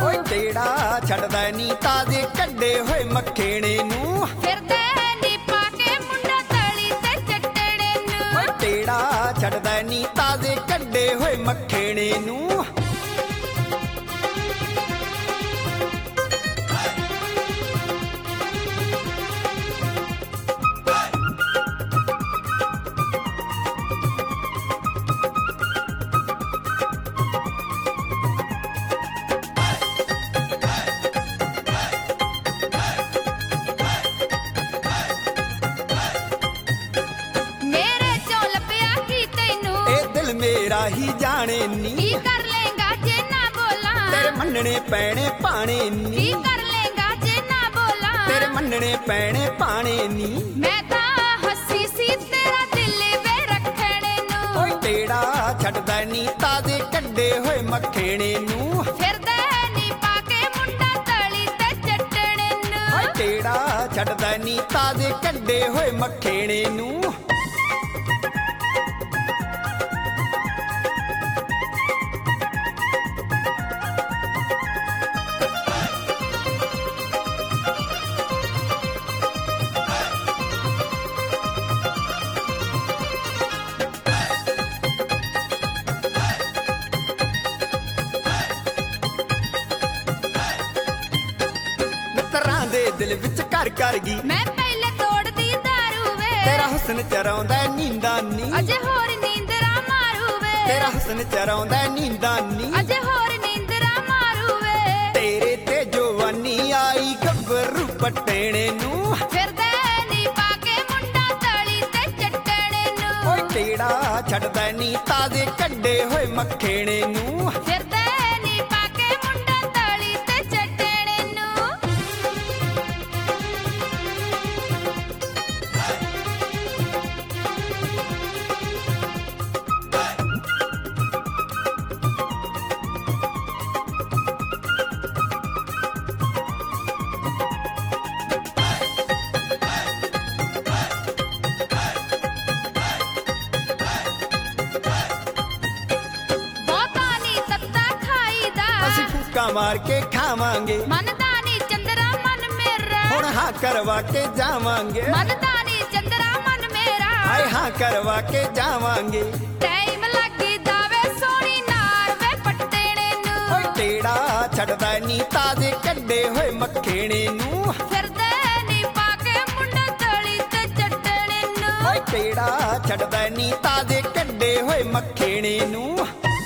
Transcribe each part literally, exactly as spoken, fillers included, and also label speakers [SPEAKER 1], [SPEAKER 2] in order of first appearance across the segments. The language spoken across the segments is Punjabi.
[SPEAKER 1] ਓਏ ਤੇੜਾ ਛੱਡਦਾ ਨੀ ਤਾਜ਼ੇ ਕੱਢੇ ਹੋਏ ਮੱਖੇਣੇ ਨੂੰ
[SPEAKER 2] ਫਿਰਦੇ ਨੀ ਪਾ ਕੇ ਮੁੰਡਾ ਤਲੀ ਤੇ ਚੱਟਣੇ ਨੂੰ
[SPEAKER 1] ਓਏ ਤੇੜਾ ਛੱਡਦਾ ਨੀ ਤਾਜ਼ੇ ਕੱਢੇ ਹੋਏ ਮੱਖੇਣੇ ਨੂੰ ਮੇਰਾ ਹੀ ਜਾਣੇ ਨੀ
[SPEAKER 2] ਕੀ ਕਰ ਲੇਗਾ ਜੇ ਨਾ ਬੋਲਾਂ
[SPEAKER 1] ਤੇਰੇ ਮੰਨਣੇ ਪੈਣੇ ਪਾਣੇ ਨੀ
[SPEAKER 2] ਕੀ ਕਰ ਲੇਗਾ ਜੇ ਨਾ ਬੋਲਾਂ
[SPEAKER 1] ਤੇਰੇ ਮੰਨਣੇ ਪੈਣੇ ਪਾਣੇ ਨੀ
[SPEAKER 2] ਮੈਂ ਤਾਂ ਹੱਸੀ ਸੀ ਤੇਰਾ ਦਿਲ ਵੇ ਰੱਖਣੇ ਨੂੰ
[SPEAKER 1] ਓਏ ਤੇੜਾ ਛੱਡਦਾ ਨੀ ਤਾਜ਼ੇ ਕੱਢੇ ਹੋਏ ਮੱਖੇਣੇ ਨੂੰ
[SPEAKER 2] ਫਿਰਦੇ ਨੀ ਪਾ ਕੇ ਮੁੰਡਾ ਤਲੀ ਤੇ ਚੱਟਣੇ ਨੂੰ
[SPEAKER 1] ਓਏ ਤੇੜਾ ਛੱਡਦਾ ਨੀ ਤਾਜ਼ੇ ਕੱਢੇ ਹੋਏ ਮੱਖੇਣੇ ਨੂੰ ਮਿੱਤਰਾਂ ਦੇ ਦਿਲ ਵਿੱਚ ਘਰ ਕਰ ਗਈ
[SPEAKER 2] ਮੈਂ ਪਹਿਲੇ ਤੋੜਦੀ ਦਾਰੂ ਵੇ
[SPEAKER 1] ਤੇਰਾ ਹੁਸਨ ਚਰਾਉਂਦਾ ਨੀਂਦਾ ਨੀ
[SPEAKER 2] ਅਜੇ ਹੋਰ ਨੀਂਦਰਾ ਮਾਰੂ ਵੇ
[SPEAKER 1] ਤੇਰਾ ਹੁਸਨ ਚਰਾਉਂਦਾ ਨੀਂਦਾ ਨੀ
[SPEAKER 2] ਅਜੇ ਹੋਰ ਨੀਂਦਰਾ ਮਾਰੂ ਵੇ
[SPEAKER 1] ਤੇਰੇ ਤੇ ਜਵਾਨੀ ਆਈ ਗੱਭਰੂ ਪਟੇਣੇ ਨੂੰ
[SPEAKER 2] ਫਿਰਦੇ ਨੀ ਪਾ ਕੇ ਮੁੰਡਾ ਤਲੀ ਤੇ ਚੱਟਣੇ ਨੂੰ
[SPEAKER 1] ਓਏ ਤੇੜਾ ਛੱਡਦਾ ਨੀ ਤਾਜ਼ੇ ਕੱਢੇ ਹੋਏ ਮੱਖੇਣੇ ਨੂੰ
[SPEAKER 2] ਫਿਰਦੇ ਨੀ ਪਾ ਕੇ ਮੁੰਡਾ ਤਲੀ ਤੇ ਚੱਟਣੇ ਨੂੰ
[SPEAKER 1] ਫੂਕਾਂ ਮਾਰ ਕੇ ਖਾਵਾਂਗੇ
[SPEAKER 2] ਮਨਦਾ ਨੀ ਚੰਦਰਾ ਮਨ ਮੇਰਾ
[SPEAKER 1] ਹੁਣ ਹਾਂ ਕਰਵਾ ਕੇ ਜਾਵਾਂਗੇ
[SPEAKER 2] ਮਨਦਾ ਨੀ ਚੰਦਰਾ ਮਨ ਮੇਰਾ
[SPEAKER 1] ਹਾਏ ਹਾਂ ਕਰਵਾ ਕੇ ਜਾਵਾਂਗੇ
[SPEAKER 2] ਟਾਈਮ ਲੱਗੀ ਦਾਵੇ ਸੋਹਣੀ ਨਾਰ ਵੇ ਪੱਟੇਣੇ ਨੂੰ
[SPEAKER 1] ਓਏ ਤੇੜਾ ਛੱਡਦਾ ਨੀ ਤਾਜ਼ੇ ਕੱਢੇ ਹੋਏ ਮੱਖੇਣੇ ਨੂੰ
[SPEAKER 2] ਫਿਰਦੇ ਨੀ ਪਾ ਕੇ ਮੁੰਡਾ ਤਲੀ ਤੇ ਚੱਟਣੇ ਨੂੰ
[SPEAKER 1] ਓਏ ਤੇੜਾ ਛੱਡਦਾ ਨੀ ਤਾਜ਼ੇ ਕੱਢੇ ਹੋਏ ਮੱਖੇਣੇ ਨੂੰ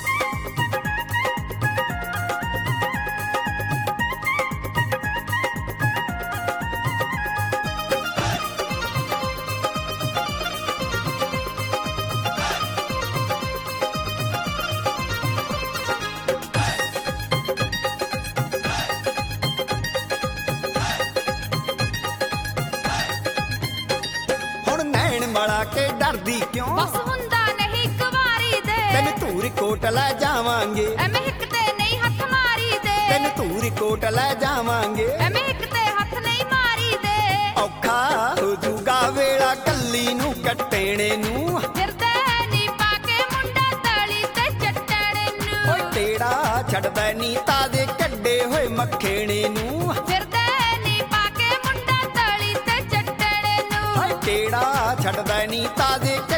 [SPEAKER 1] ਮੜਾ ਕੇ ਡਰਦੀ ਕਿਉਂ
[SPEAKER 2] ਬਸ ਹੁੰਦਾ ਨਹੀਂ ਇੱਕ ਵਾਰੀ ਦੇ
[SPEAKER 1] ਤੈਨੂੰ ਧੂਰੀ ਕੋਟ ਲੈ ਜਾਵਾਂਗੇ
[SPEAKER 2] ਐਵੇਂ ਹਿੱਕ ਤੇ ਨਹੀਂ ਹੱਥ ਮਾਰੀ ਦੇ
[SPEAKER 1] ਤੈਨੂੰ ਧੂਰੀ ਕੋਟ ਲੈ ਜਾਵਾਂਗੇ
[SPEAKER 2] ਐਵੇਂ ਹਿੱਕ ਤੇ ਹੱਥ ਨਹੀਂ ਮਾਰੀ ਦੇ
[SPEAKER 1] ਔਖਾ ਹੋ ਜੂਗਾ ਵੇਲਾ ਕੱਲੀ ਨੂੰ ਕੱਟੇਣੇ ਨੂੰ
[SPEAKER 2] ਫਿਰਦੇ ਨੀ ਪਾ ਕੇ ਮੁੰਡਾ ਤਲੀ ਤੇ ਚੱਟਣੇ ਨੂੰ
[SPEAKER 1] ਓਏ ਤੇੜਾ ਛੱਡਦਾ ਨੀ ਤਾਜ਼ੇ ਕੱਢੇ ਹੋਏ ਮੱਖੇਣੇ ਨੂੰ
[SPEAKER 2] ਫਿਰਦੇ ਨੀ ਪਾ ਕੇ ਮੁੰਡਾ ਤਲੀ ਤੇ ਚੱਟਣੇ ਨੂੰ
[SPEAKER 1] ਓਏ ਤੇੜਾ ਛੱਡਦਾ ਨੀ ਤਾਜ਼ੇ